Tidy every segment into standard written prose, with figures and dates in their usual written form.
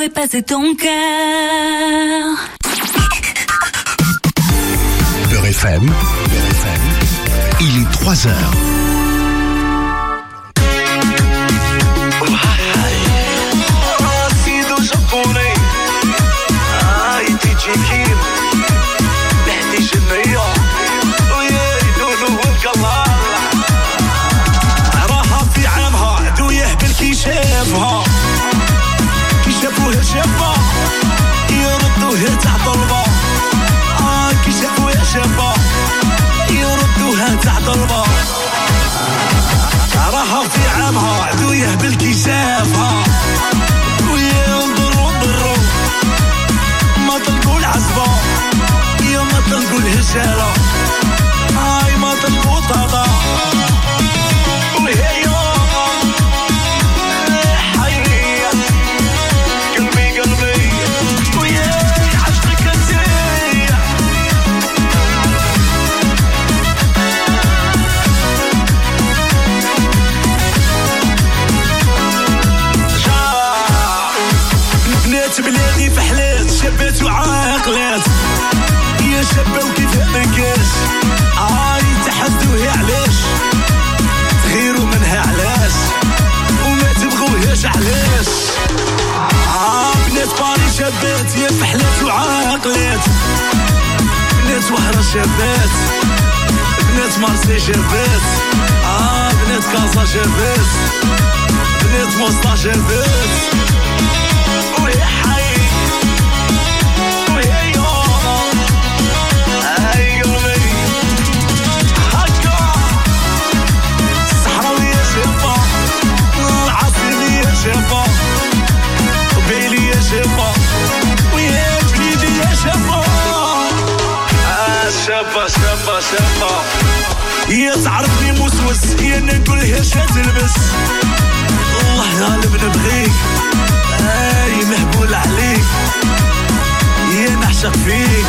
est passé ton cœur? Beurre FM, il est 3h. راها في عامها عدويه بالكي شافها كي شافوها شافها يردوها تاع طلبه كي شافوها شافها يردوها تاع طلبه راها في عامها عدويه بالكي شافها وينضروا ما تلقوا العزبه يا ما تلقوا الهشاله هاي ما تلقوا طاطا وهي حيرية قلبي ويا عشقك انتي بنات بلادي فحلات شابات وعاقلات يا شابة وكيف منكاش تحدوها علاش تغيروا منها علاش وما تبغوهاش علاش بنات باري شابات يا فحلات وعاقلات بنات وهرة شابات بنات مارسي شابات بنات كازا شابات بنات موسطا شابات ويا حي ويا شابة وبيلي يا شابة ويا جليدي يا شابة شابة شابة شابة هي تعرفني موسوس هي نقولها شا تلبس الله غالب نبغيك مهبول عليك هي نعشق فيك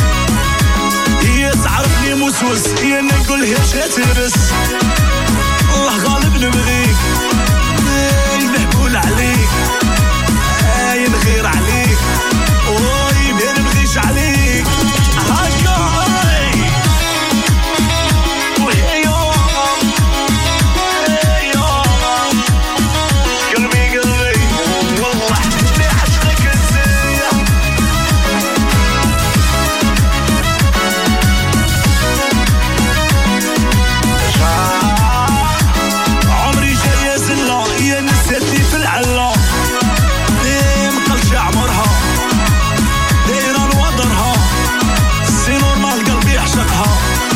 هي تعرفني موسوس هي نقولها شا تلبس الله غالب نبغيك مهبول عليك نغير عليك ما نبغيش عليك هكا وهي قلبي والله اللي عشقك انت عمري جاي زلا يا نسيتي في العلا مقلش عمرها دايرة نوضرها سي نورمال قلبي يعشقها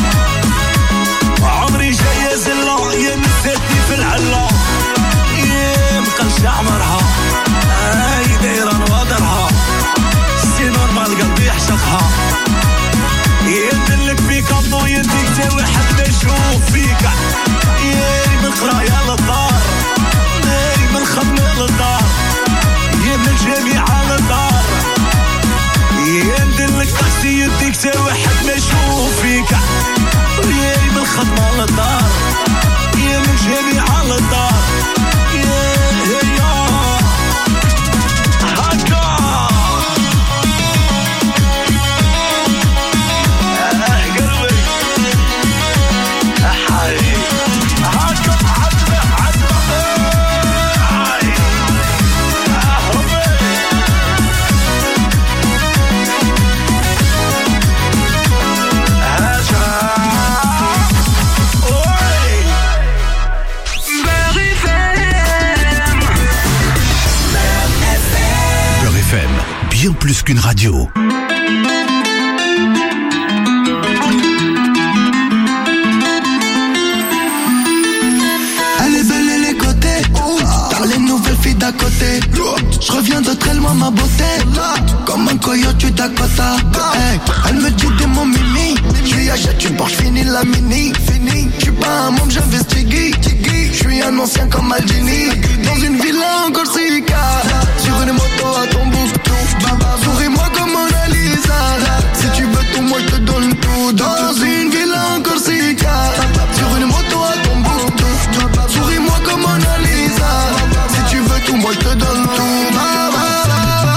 عمري جاي زلا يا نسيتي في العلا مقلش عمرها دايرة نوضرها سي نورمال قلبي يعشقها يدلك فيك الضو يديك تا واحد ما يشوف فيك من قرايا للدار من خدمة للدار من الجميع على الدار يندلك تاكسي يديك تا واحد ما يشوف فيك من الخدمة للدار من الجميع على الدار Bien plus qu'une radio. Elle est belle et les côtés, dans les nouvelles filles d'à côté. Je reviens de très loin ma beauté, comme un coyote du Dakota. Hey, elle me dit des mots mimi, je lui achète une Porsche, fini la mini. Je suis pas un môme, j'investigue. Je suis un ancien comme Maldini, dans une villa en Corsica, sur une moto à Tombouctou. Souris-moi comme Mona Lisa, si tu veux tout moi je te donne tout. Dans une villa en Corsica, sur une moto à Tombouctou. Souris-moi comme Mona Lisa, si tu veux tout moi je te donne tout.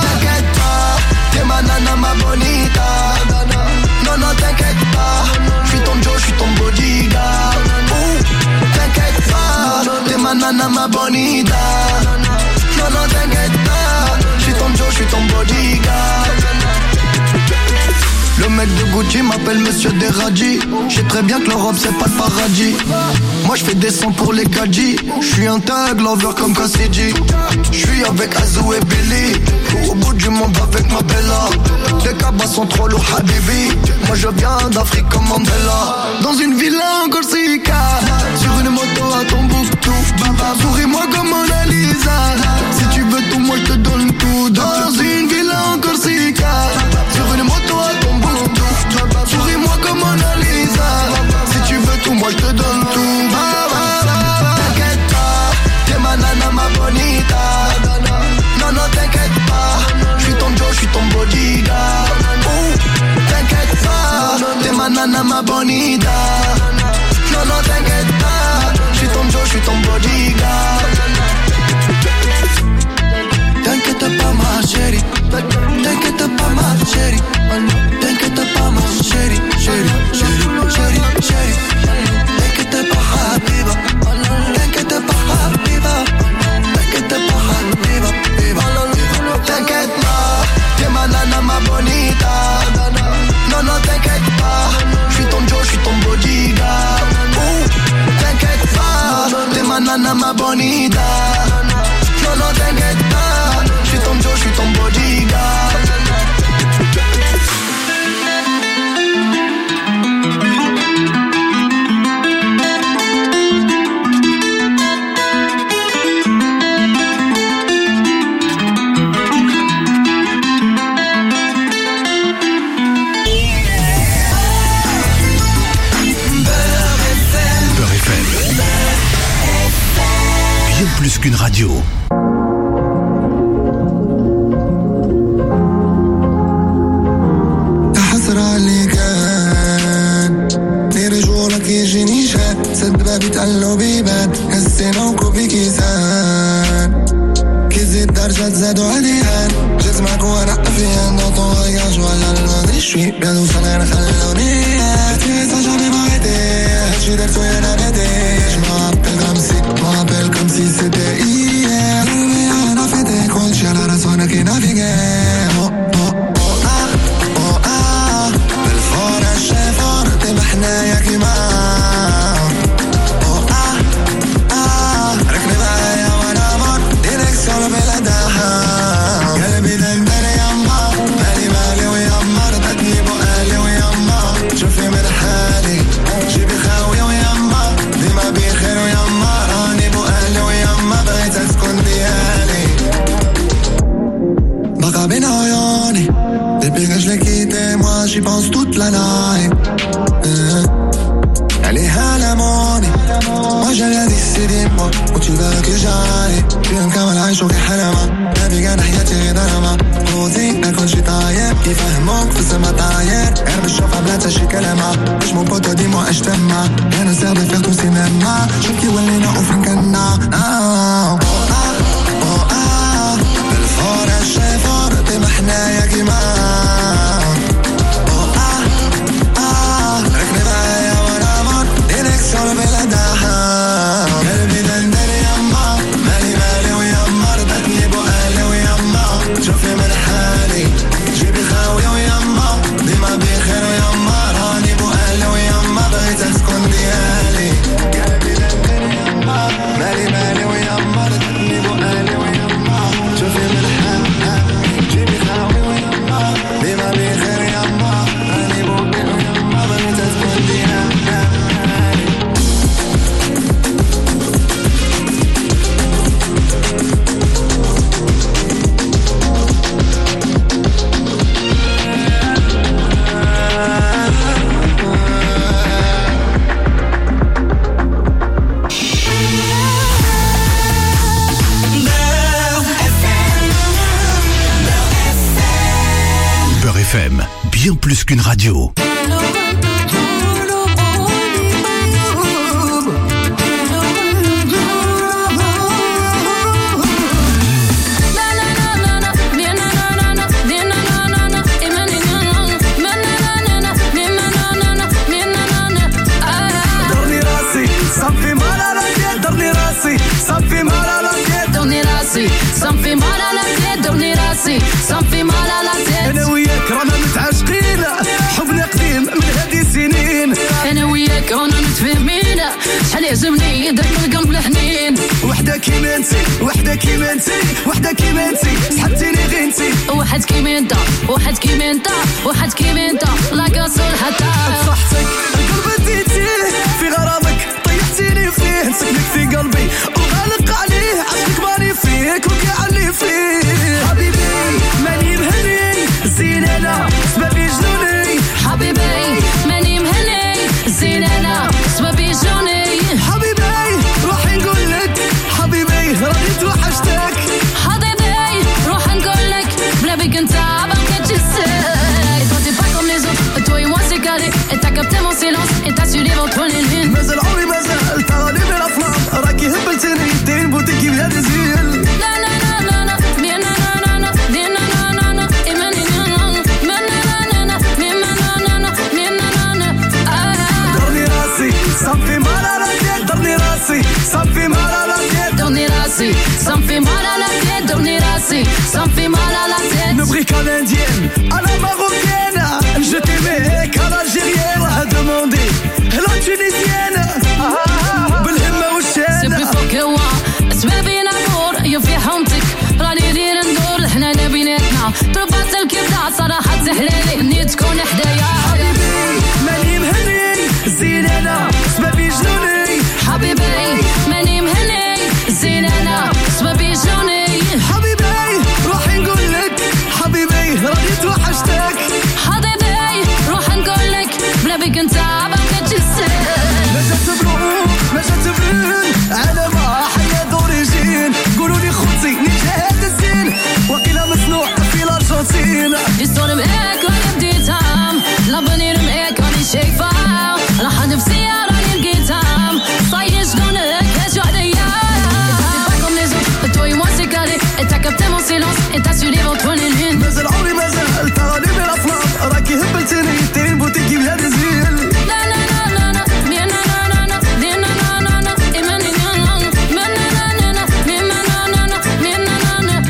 mec de Gucci m'appelle Monsieur Deradji. J'sais très bien que l'Europe c'est pas le paradis. Moi j'fais des sons pour les Kadji. J'suis un tag lover comme Cassidy. J'suis avec Azou et Billy. Au bout du monde avec ma Bella. Les cabas sont trop lourds Habibi. Moi je viens d'Afrique comme Mandela. Dans une villa en Corsica. Sur une moto à Tombouctou. Souris-moi comme Mona Lisa. Si tu veux tout moi je te donne tout. Dans une villa en Corsica. Sur une moto à Tombouctou. Souris-moi comme Mona Lisa. Si tu veux tout moi je te donne tout. T'inquiète pas, t'es ma nana ma bonita. Non non t'inquiète pas, j'suis ton Joe, j'suis ton bodyguard. T'inquiète pas, t'es ma nana ma bonita. Non non t'inquiète pas, j'suis ton Joe, j'suis ton bodyguard. T'inquiète pas ma chérie, t'inquiète pas ma chérie, t'inquiète pas ma chérie, chérie, chérie, chérie, chérie. T'inquiète pas Habiba, t'inquiète pas Habiba, t'inquiète pas Habiba, t'inquiète pas, t'es ma nana ma bonita. Non non t'inquiète pas, j'suis ton Joe, j'suis ton bodyguard. T'inquiète pas, t'es ma nana ma bonita. Non non t'inquiète pas, j'suis ton Joe, j'suis ton bodyguard. Bien plus qu'une radio. حسرة اللي كان في رجولك يجيني شاد سد بابي تقلو بيبان هالسنة وكوبي كيسان كيزيد درجات زادوا عليهان جيت معك وانا قفيان دون طون غياج ولا المدري شوي بيادو صغير خلوني تيسا جاني ما غيتي هادشي درتو يا نباتي ما rappelle comme si c'était hier. Rien à fêter, quand j'ai la raison qui navigue. Oh ah, بالفورة الشيفور تبع حنايا كيما. Oh ah, ركني معايا وانا مر ديريكسيون بلا داحة. قلبي دندن يما مالي ويما ردتني بقالي ويما شوفي من حالي جيبي خاوي ويما ديما بخير ويما راني بقالي ويما بغيت اسكن ديالي بقى بين عيوني depuis que je l'ai quitté moi j'y pense toute la night عليها لموني ما جالي décidé moi où tu veux que j'aille في نكمل عايش وكي حلمة نبي كان حياتي غير درما خوزي ناكل شي طاير يفهموك في السما طاير غير بالشوفة بلا تا شي كلمة باش مون بوتو ديمو اش تما انا سير دي فيغ تو سينما شوف كي ولينا وفين كنا بالفورة الشيفور ديما حنايا كيما ركني معايا وانا مر ديريكسيون بلا داحة قلبي دندن يما مالي ويما ردتني بقالي ويما شوفي من حالي جيبي خاوي ويما ديما بخير ويما راني بقالي ويما بغيت اسكن ديالي قلبي دندن يما مالي ويما ردتني بقالي ويما شوفي من حالي جيبي خاوي ويما ديما بخير يما راني بقالي ويما بغيت اسكن ديالي FM, bien plus qu'une radio. Ça me fait mal à la tête, dormir assis, ça me fait mal à la tête. أنا وياك رانا متعاشقين، حبنا انتي وحدة كيما انتي وحدة كيما انتي سحبتيني غير انتي واحد كيما انت واحد كيما انت واحد كيما انت لا كسر حتى بصحتك القلب ديتيه في غرامك طيحتيني فيه مسكنك في قلبي وغالق عليه عشقك ماني فيك وقعني فيه حبيبي ماني مهني زين انا سببي جنوني حبيبي ماني مهني زين انا سببي جوني حبيبي روحي نقول لك حبيبي راني توحشتك حبيبي روح نقول لك بلا بيك انت باقي تجسد. Toi t'es pas comme les autres, toi et moi c'est calé. Et t'as capté mon silence et t'as su les ventres les lunes. مازال عمري مازال تراني من الافلام راكي هبلتني دين بوتيكي بلا تزيل لا لا لا لا لا bien na na na na bien na na na na et mani na na na na na bien na na na bien na na na درني راسي صافي mal à la tête درني راسي صافي mal à la tête Tourner rassis, ça me fait mal à la tête. Tourner rassis, ça me fait mal à la tête. Le brick à l'indienne, à la marocaine je t'aimais qu'à l'algérienne a demandé la tunisienne بالهمة C'est والشين plus fort que moi. اسبابي نامور يفي حومتك راني دير ندور الحنانة بيناتنا طلبات الكبدة صراحة تحلالي اني تكون حدايا حبيبي ماني مهني زين انا سببي جنوني حبيبي ماني مهني زين انا سببي جوني حبيبي روحي نقول لك حبيبي راني توحشتك حبيبي روح نقول لك بلا بيك انت باقي تجسد. ما جات بلون على ما حيا دوريجين قولولي خوتي نجاهد الزين وقيلا مصنوع في الارجنتين الصور معاك وانا بديتها لابني معاك راني شايفها راح نفسي راني لقيتها صاير شكونك اجو عليا. T'es pas comme les autres, toi et moi c'est calé. Et t'as capté mon silence et t'as su les ventres les lunes. مازال عمري مازال تراني من الافلام راكي هبلتني دين بوتيكي بلا تزيل لا لا لا لا لا bien na na na na bien na na na na et mani na na na na na na bien na na na na bien na na na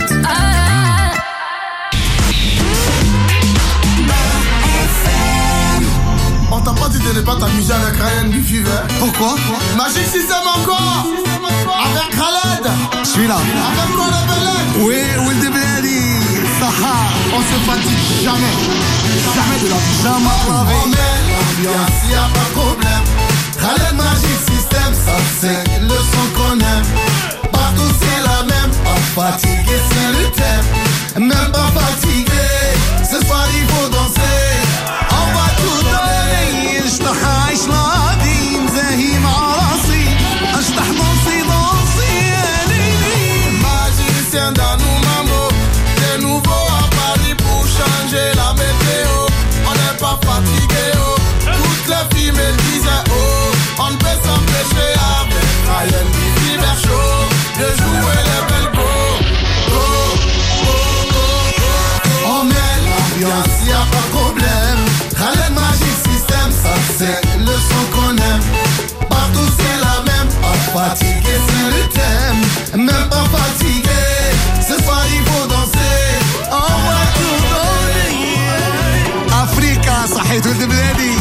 On t'a pas dit de ne pas t'amuser avec Ryan du Fever. Pourquoi? Magic System encore. Avec Khaled. Je suis là. Avec quoi la belette? Oui, Will de Blady. Saha. On se fatigue jamais. Jamais de la vie. Jamais de la On vie. met l'ambiance, y'a pas de problème. Khaled Magic System, ça c'est le son qu'on aime. Partout c'est la même. Pas fatigué, c'est le thème. Même pas fatigué. Ce soir il faut danser. On va tout donner. اشطح عيش لادي مزاهي مع راسي اشطح ضنصي يا ليلي Magicien dans nos mamans, des nouveaux à Paris pour changer la météo. On n'est pas fatigué, oh. Toutes les filles me disaient, oh, on ne peut s'empêcher avec Ryan du Fever Show de jouer les belles go. Oh, oh, oh, oh. On met l'ambiance, y'a pas de problème. Ryan Magic System, ça c'est le son qu'on aime. Partout c'est la même. Pas fatigué, c'est le thème. Même pas fatigué. Ce soir il faut danser. On va tout donner. افريكا صحيت ولد بلادي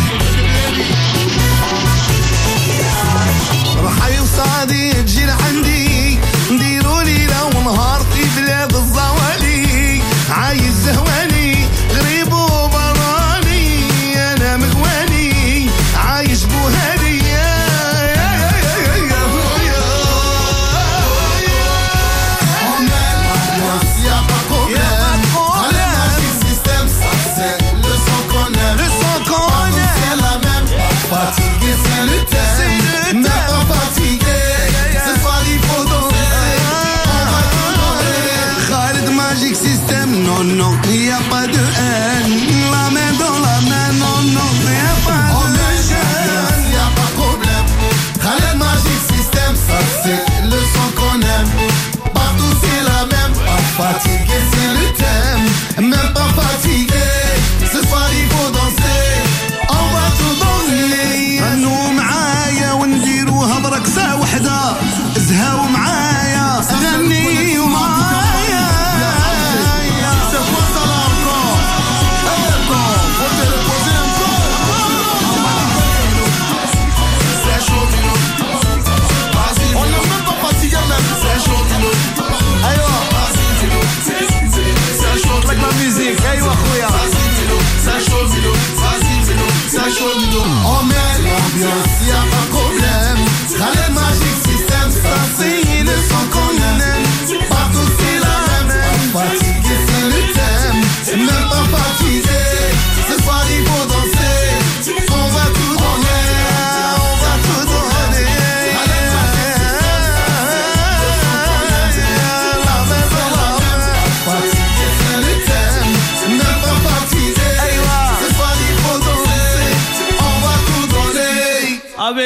رحي وصادي تجي لعندي نديروا ليله ونهار في بلاد الزوالي عايز زهواني غريب وبراني انا مغواني عايش بوهالي On met l'ambiance, y'a pas de problème. Allez, Magic System, ça c'est le son qu'on aime. Le son qu'on Partout, aime. c'est la même. Pas fatigué, c'est le thème. Même pas fatigué. Ce soir il faut danser. On va tout donner. Khaled Magic System, non, non, y a pas de haine. La main dans la main, non, non, y a pas On de met gêne. l'ambiance, y'a pas de problème. Khaled Magic System, ça c'est le son qu'on aime. Partout c'est la même. Pas fatigué, c'est le thème. Même pas fatigué. Ce soir il faut danser. On va tout donner. غنوا معايا ونديروها برقصة وحدة زهاو معايا غنيو معايا C'est quoi ça là encore? Encore, faut te reposer un peu. C'est chaud, Mino. Vas-y, on n'est même pas fatigué même. C'est chaud, Mino.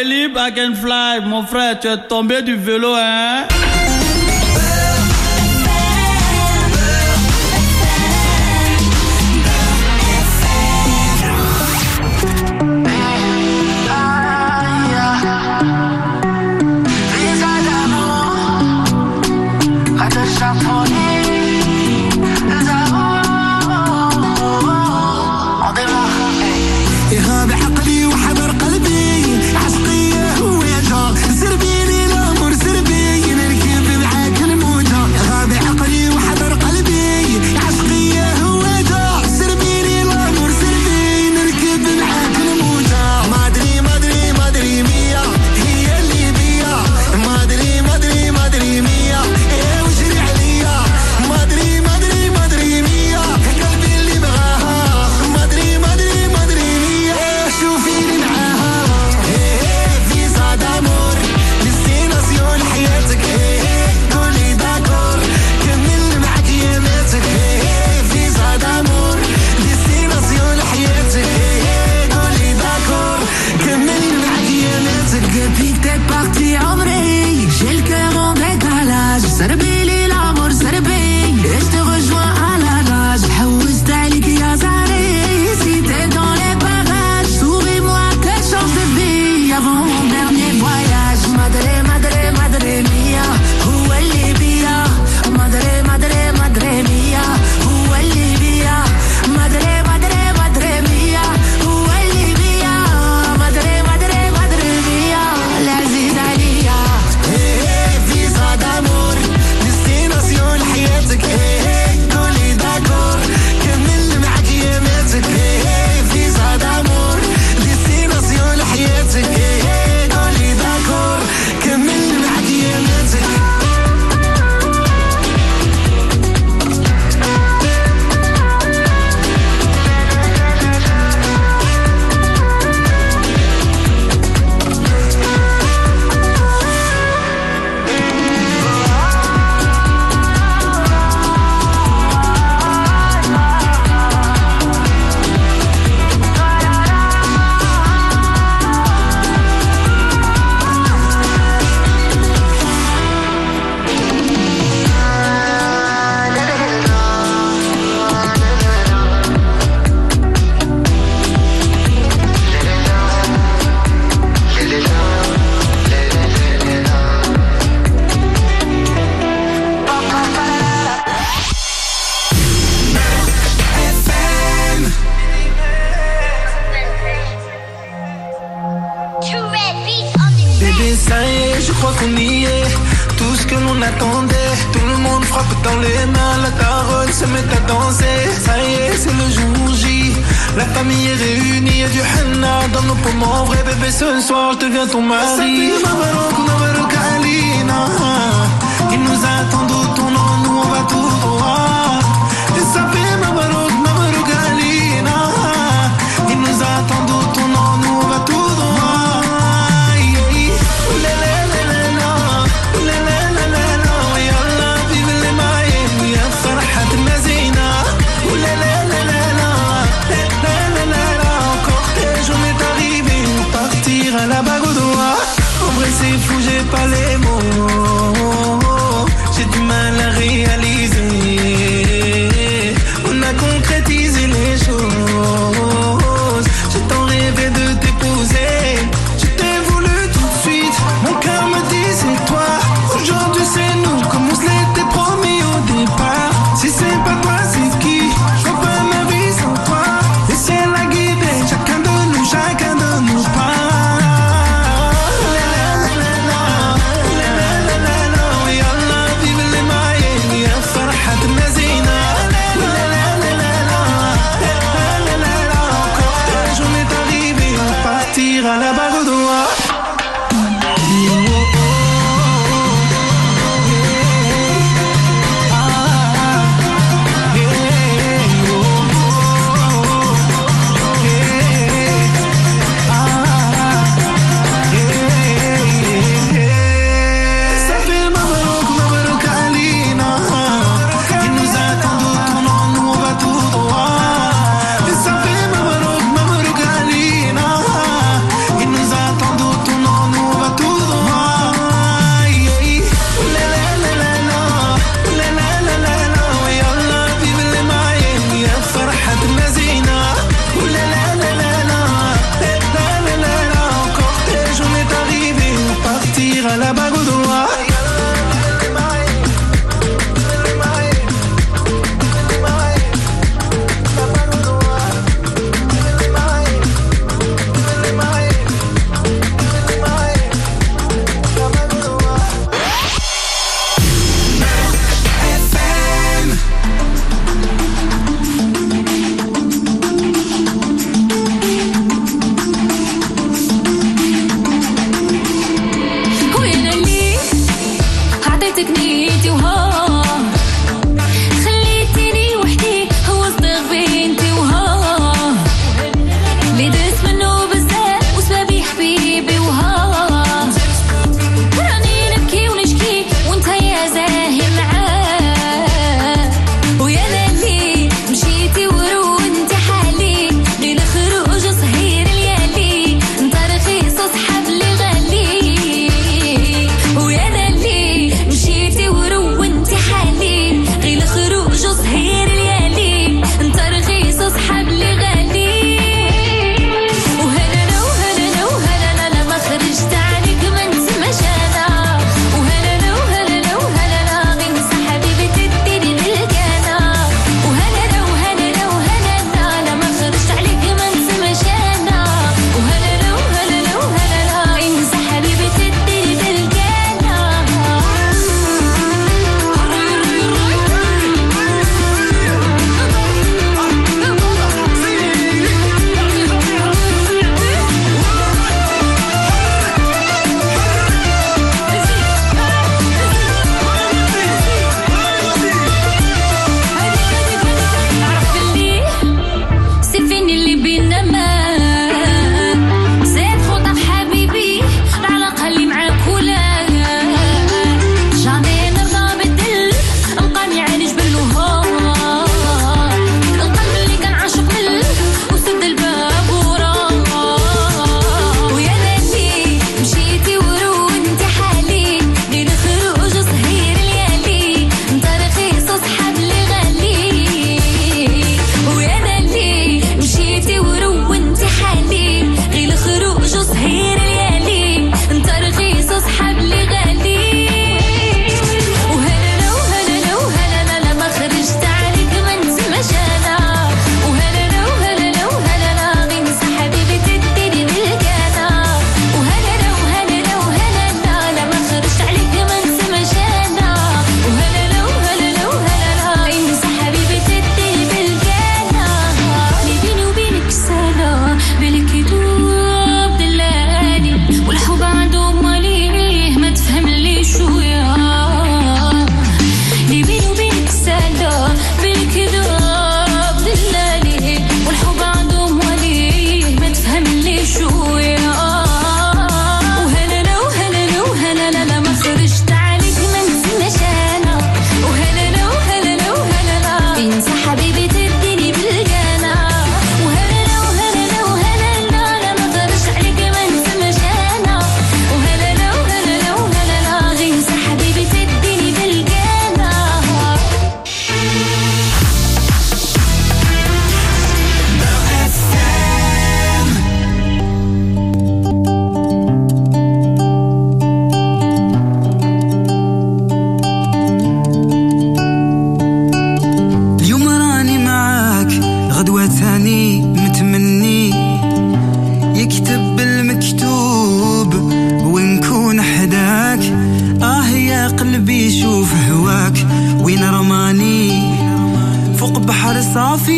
Willy Back and Fly, mon frère, tu es tombé du vélo, hein?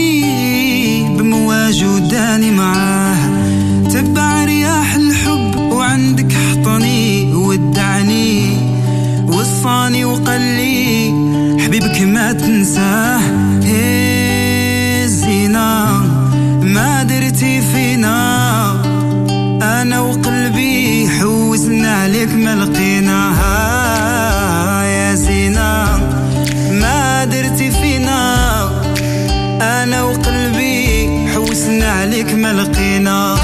حبيب بمواج وداني معاه تبع رياح الحب وعندك حطني ودعني وصاني وقال لي حبيبك ما تنساه. زينة ما درتي فينا أنا وقلبي حوزنا عليك ما لقيناها. يا زينة ما درتي فينا أنا وقلبي حوزنا عليك ما لقينا.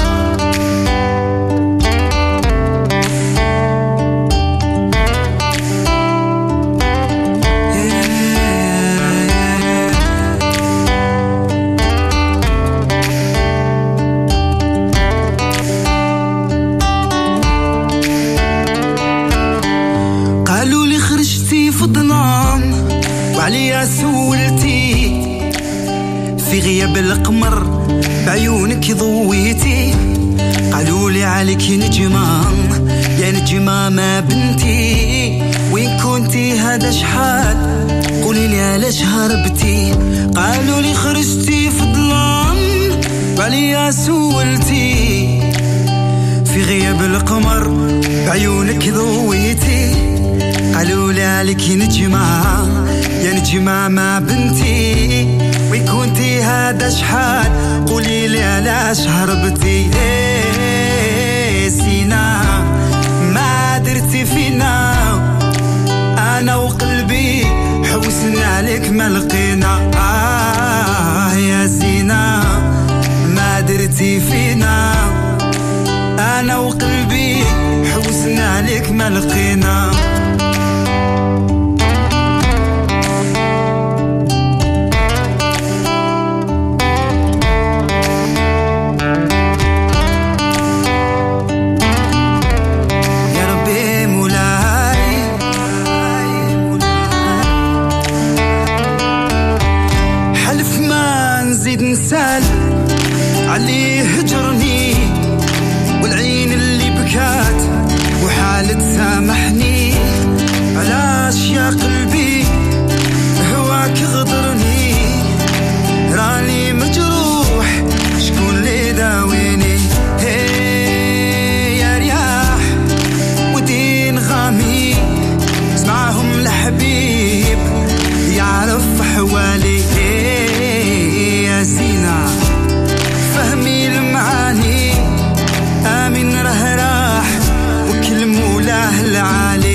وعليا سولتي في غياب القمر بعيونك ضويتي قالوا لي عليك نجمة يا نجمة ما بنتي وين كنتي هذا شحال قولي لي علاش هربتي. قالوا لي خرجتي في الظلام وعليا سولتي في غياب القمر بعيونك ضويتي قالوا لي عليك نجمة يا نجمة ما بنتي وين كنتي هذا شحال قولي لي علاش هربتي. سينا ما درتي فينا أنا وقلبي حوسنا عليك ما لقينا. يا زينة ما درتي فينا أنا وقلبي حوسنا عليك ما لقينا. نسال عليه هجرني والعين اللي بكات وحالة سامحني علاش يا قلبي هواك غدرني راني مجروح شكون اللي داويني. يا رياح ودين غامي اسمعهم الحبيب يعرف حوالي. زينة فهمي المعاني آمين راه راح وكل مولاه العالي.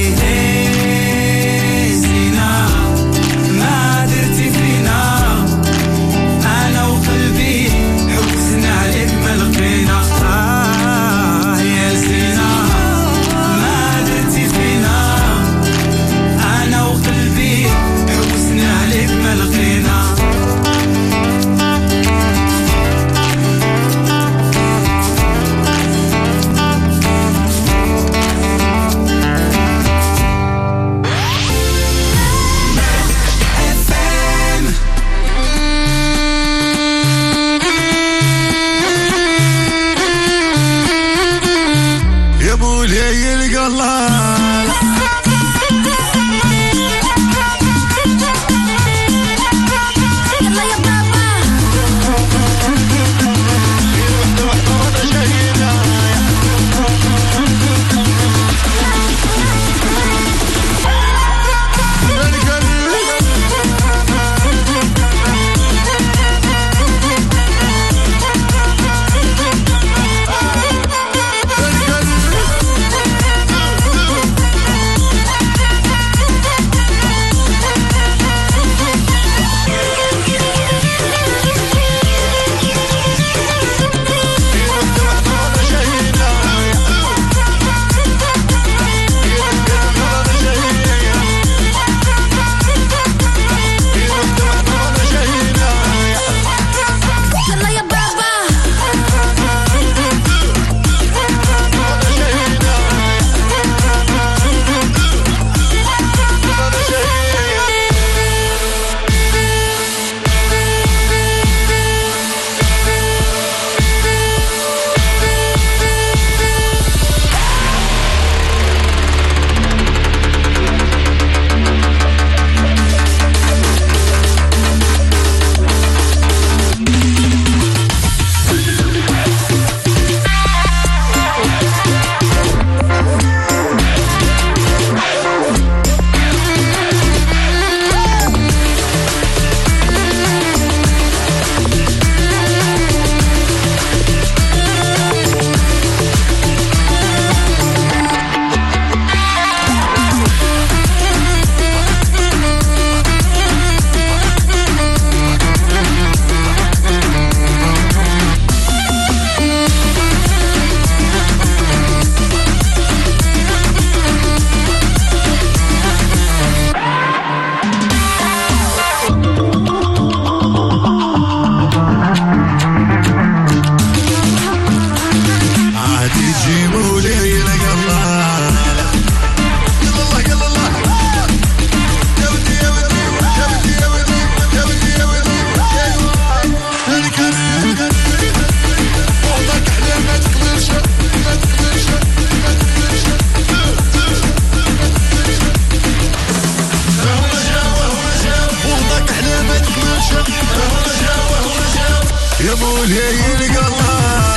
يا ابو الهيل قلب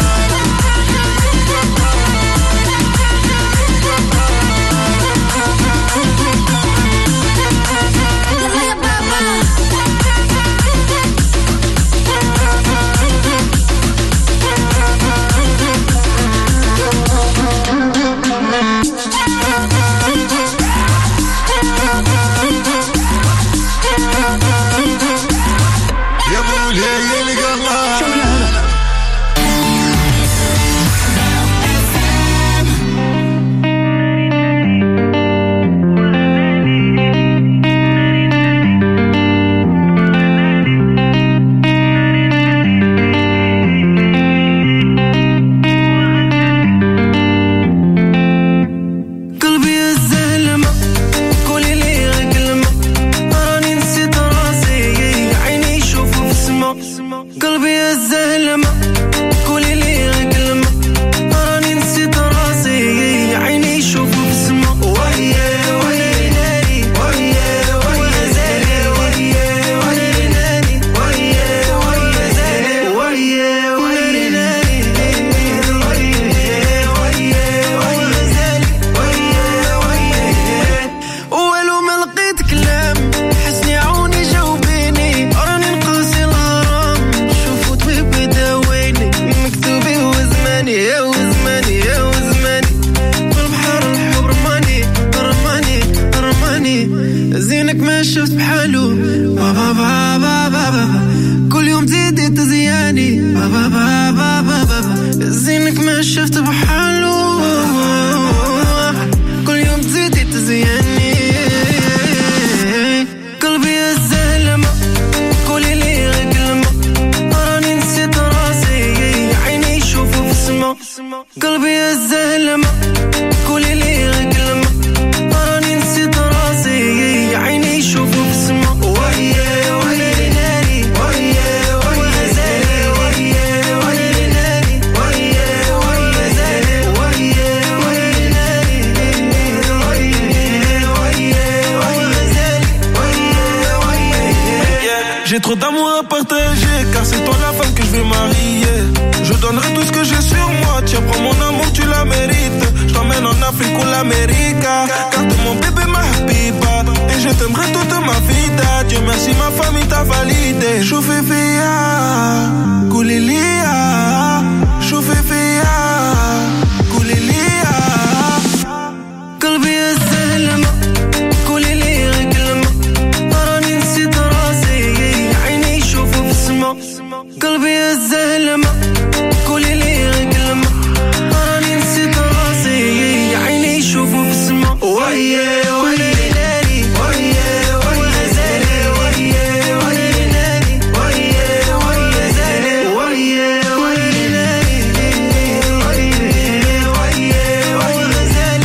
J'ai trop d'amour à partager, car c'est toi la femme que je vais marier. Je donnerai tout ce que j'ai sur moi, tiens prends mon amour, tu la mérites. Je t'emmène en Afrique ou l'Amérique, car t'es mon bébé ma habiba. Et je t'aimerai toute ma vie, Dieu merci ma famille t'a validé. Choufifia, Koulilia, Choufifia, Koulilia. قلبي الزلمة كولي كلمة تراني نسيت راسي عيني يشوفوا في السما قلبي الزلمة كولي كلمة تراني نسيت راسي عيني يشوفوا في السما ويا ويا ناري ويا ويا زاري ويا ويا ناري ويا ويا زاري ويا ويا ناري ويا ويا زاري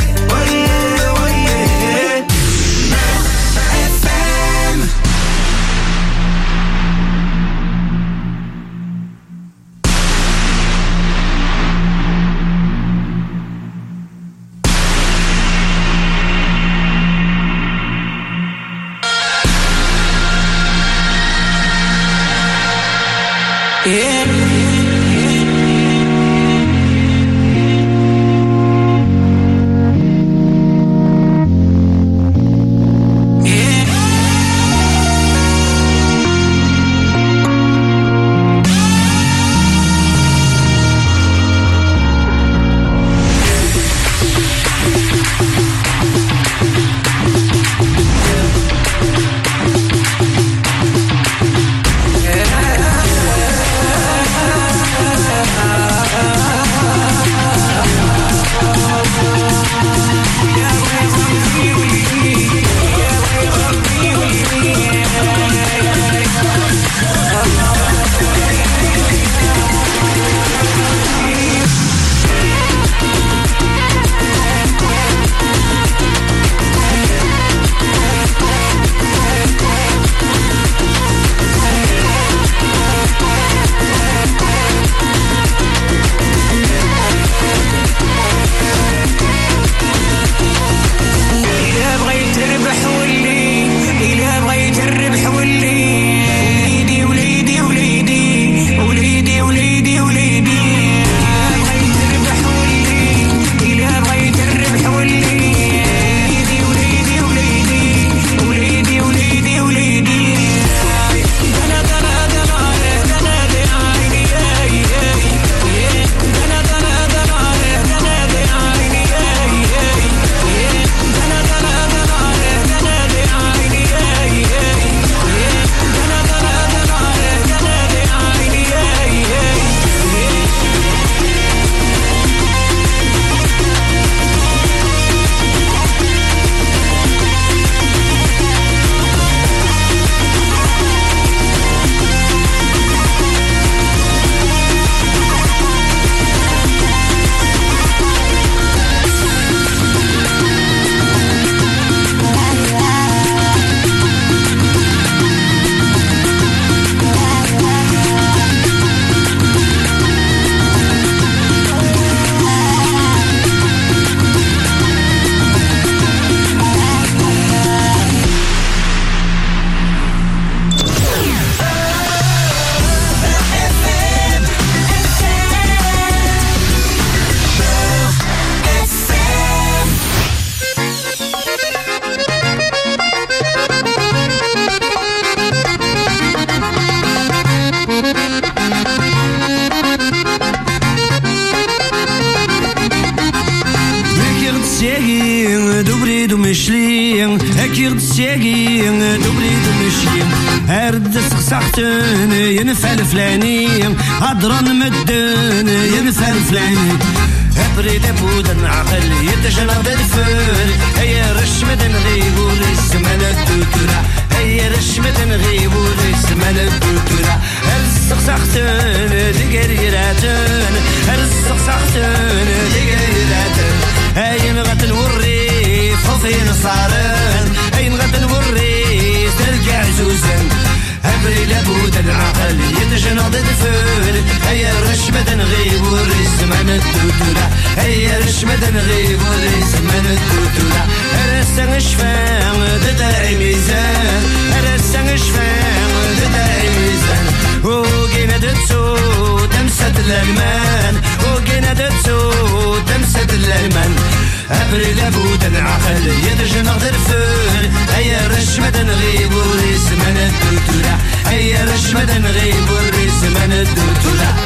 سياقي دوبلي دمشي هرد سخسختن ينفع الفلاني هضرن مدن ينفع الفلاني هبري لابود العقل يتجنب الفل هيا رشمة نغيب ورسمة الدكتورة هيا رشمة نغيب ورسمة الدكتورة هرسخسختن دقريراتن هرسخسختن دقريراتن هاي نغت الوري فوفين صارن هاي نغت الوري ترجع زوزن هبري لابود العقل يتجنب الفل هيا رشمة نغيب ورسمة الدكتورة هيا رشمة نغيب ورسمة الدكتورة رسن شفان ددعي ميزان رسن شفان ددعي ميزان وقينا دتسو تمسد الألمان وقينا دتسو تمسد الألمان هبري لابود العقل يتجنب الفل هيا رشمة نغيب ورسمة الدكتورة هيا رشمة نغيب ورسمة الدكتورة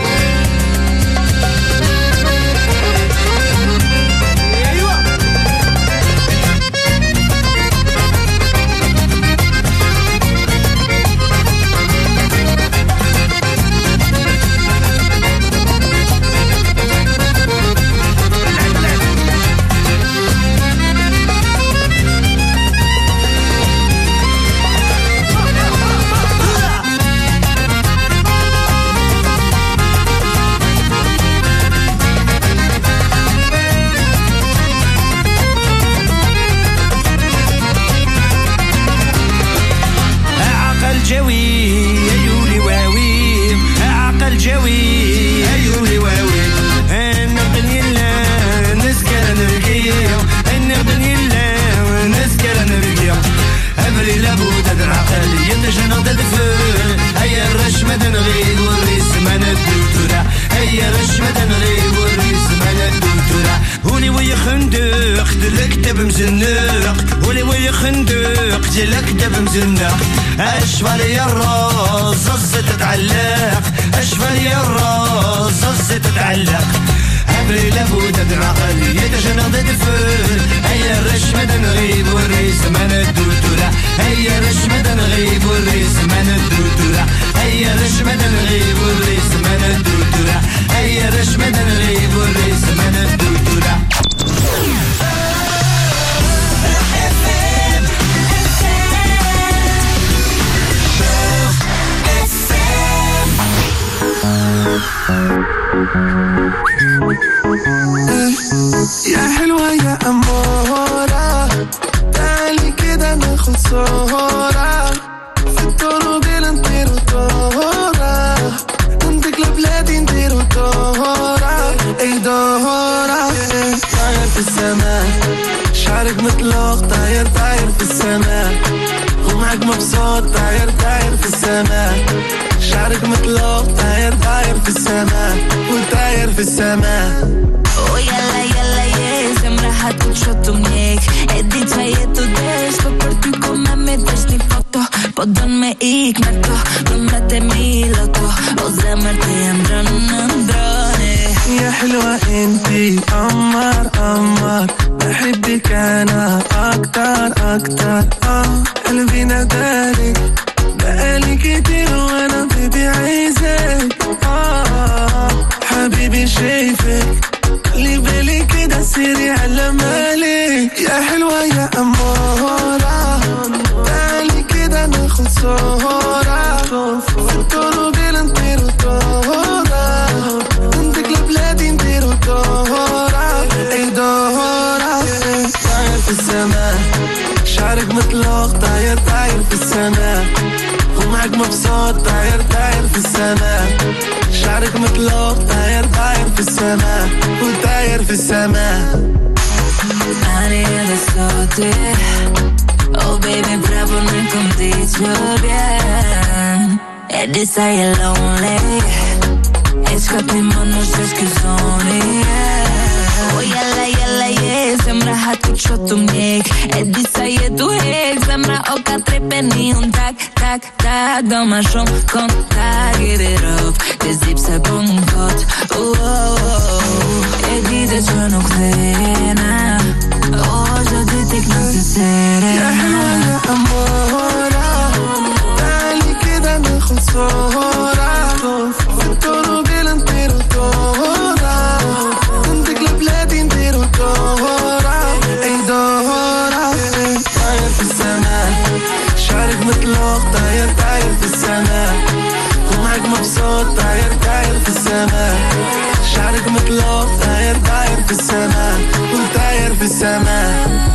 أشفال يا الراس الزت تتعلق أشفال يا الراس الزت تتعلق هبري لابود العقل يتجنب الفل هيا الرشمة نغيب والريس من الدكتورة هيا الرشمة نغيب والريس من الدكتورة هيا الرشمة نغيب والريس من الدكتورة هيا الرشمة نغيب والريس من الدكتورة يا حلوة يا أمورة تعالي كده ناخد صورة في الطرق نطير طورة ننطق لبلادي نطير طورة اي دورة طاير في السماء شعرك مطلق طاير طاير في السماء ومعك مبسوط طاير طاير في السماء شعرك مطلق طاير طاير في السماء وطاير في السماء Yalla yalla yes, sembra hatu choto mniek E di qa jetu desh, po për ty ko me desh një foto Po don me ik me to, numrat e mi loto O zemër të jandron në ndrone يا حلوة انتي قمر قمر بحبك انا اكتر اكتر قلبي نادالك بقالي كتير وانا بيبي عايزك حبيبي شايفك اللي بالي كده سيري على مالك يا حلوة يا أمورة تعالي كده ناخد صورة في الطرق نطير طورة ننطق لبلادي نطير طورة اي دورة طاير في السماء شعرك مطلق طاير طاير في السماء ومعك مبسوط طاير طاير في السماء شعرك مطلق طاير طاير في السماء وطاير في السماء Aria da sote Oh baby bravo non condicio bien E di sai è lonely E scappiamo non c'è scusoni Oh yalla yalla yeah Sembra hatu choto mniek E di sai e tu hek Sembra oka tre penny un tak tak tak Do ma shumë kontak Get it up Te zip se po më kot E di dhe që nuk dhena Oh, që di t'ik në të sere يا حلوة يا أمورة في السماء شعرك مثل الأرض طاير طاير في السماء وطاير في السماء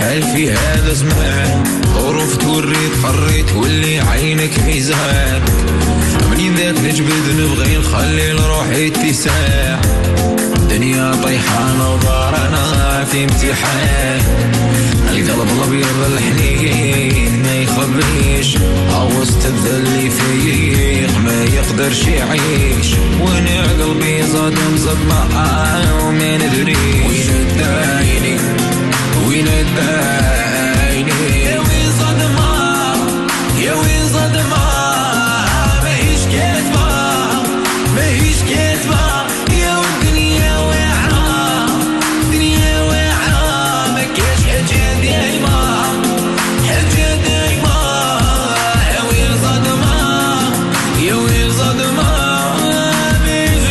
حال في هذا زمان، ظروف توريت قريت واللي عينك ميزان، منين ذاك نجبد نبغي نخلي لروحي اتساع، دنيا طيحانة وضارنا في امتحان، القلب الابيض الحنين ما يخبيش، عوزت الذل فيق ما يقدرش يعيش، وانا قلبي زاد مزق معاه وما ندري وين الدايني وين الدايني، يا وين صدمة يا وين صدمة، ماهيش كاتبة ماهيش كاتبة، يا والدنيا واعرة دنيا واعرة، ما كاش حاجة دايمة حاجة دايمة، يا وين صدمة يا وين صدمة، ماهيش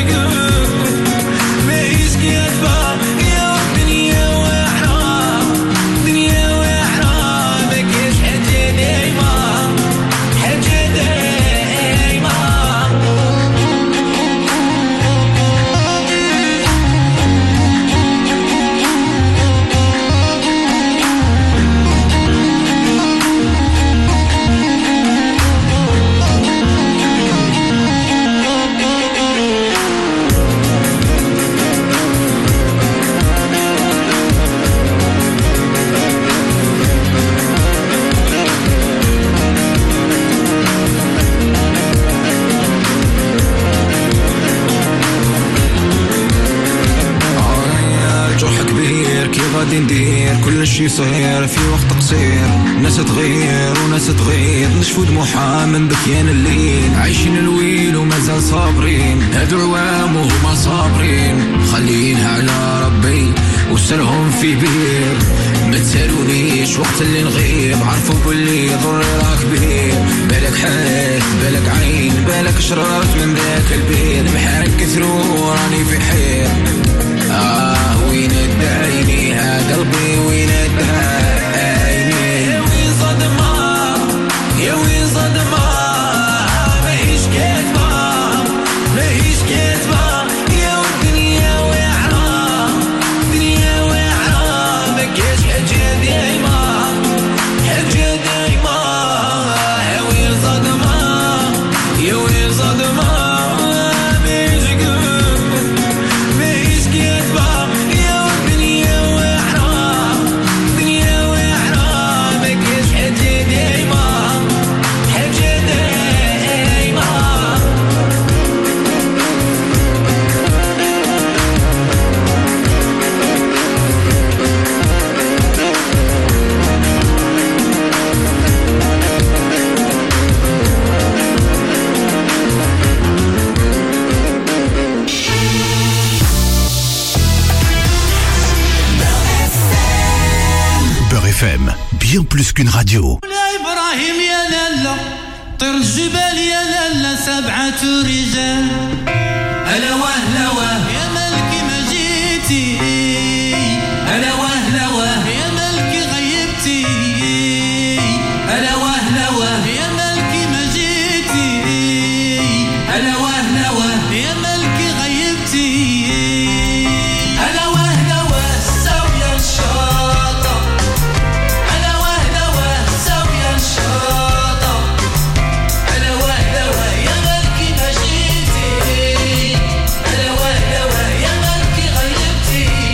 كاتبة، يا والدنيا واعرة دنيا واعرة، ما كاش حاجة دايمة حاجة دايمة. جرح كبير كي غادي ندير كل شي صغير في وقت قصير، ناس تغير وناس تغير، نشفو دموعها من بكيان الليل، عايشين الويل ومازال صابرين، هادو عوام وهما صابرين، خلينها على ربي وسرهم في بير، ما تسالونيش وقت اللي نغيب، عرفوا باللي ضري راه كبير، بالك حاس بالك عين بالك شررت من ذاك البير، محال كثروا راني في حير، وين الدايني ها قلبي وين الدايني، يا وين صدمة يا وين صدمة، ماهيش كاتبة ماهيش كاتبة، يا والدنيا واعرة دنيا واعرة، ما كاش حاجة دايمة حاجة دايمة، يا وين صدمة يا وين صدمة، ماهيش كاتبة، يا والدنيا واعرة دنيا واعرة، ما كاش حاجة دايمة حاجة دايمة. Beurre FM, bien plus qu'une radio. يا إبراهيم يا لالا طير الجبال يا لالا سبعة رجال، هلا وهلا واه يا ملكي ما جيتي، هلا وهلا واه يا ملكي غيبتي، هلا وهلا واه يا ملكي ما جيتي، هلا وهلا واه يا ملكي غيبتي، هلا وهلا واه ساوية الشاطة، هلا وهلا واه ساوية الشاطة، هلا وهلا واه يا ملكي ما جيتي، هلا وهلا واه يا ملكي غيبتي،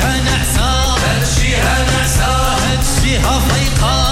هتمشيها نعسة هتمشيها فيقة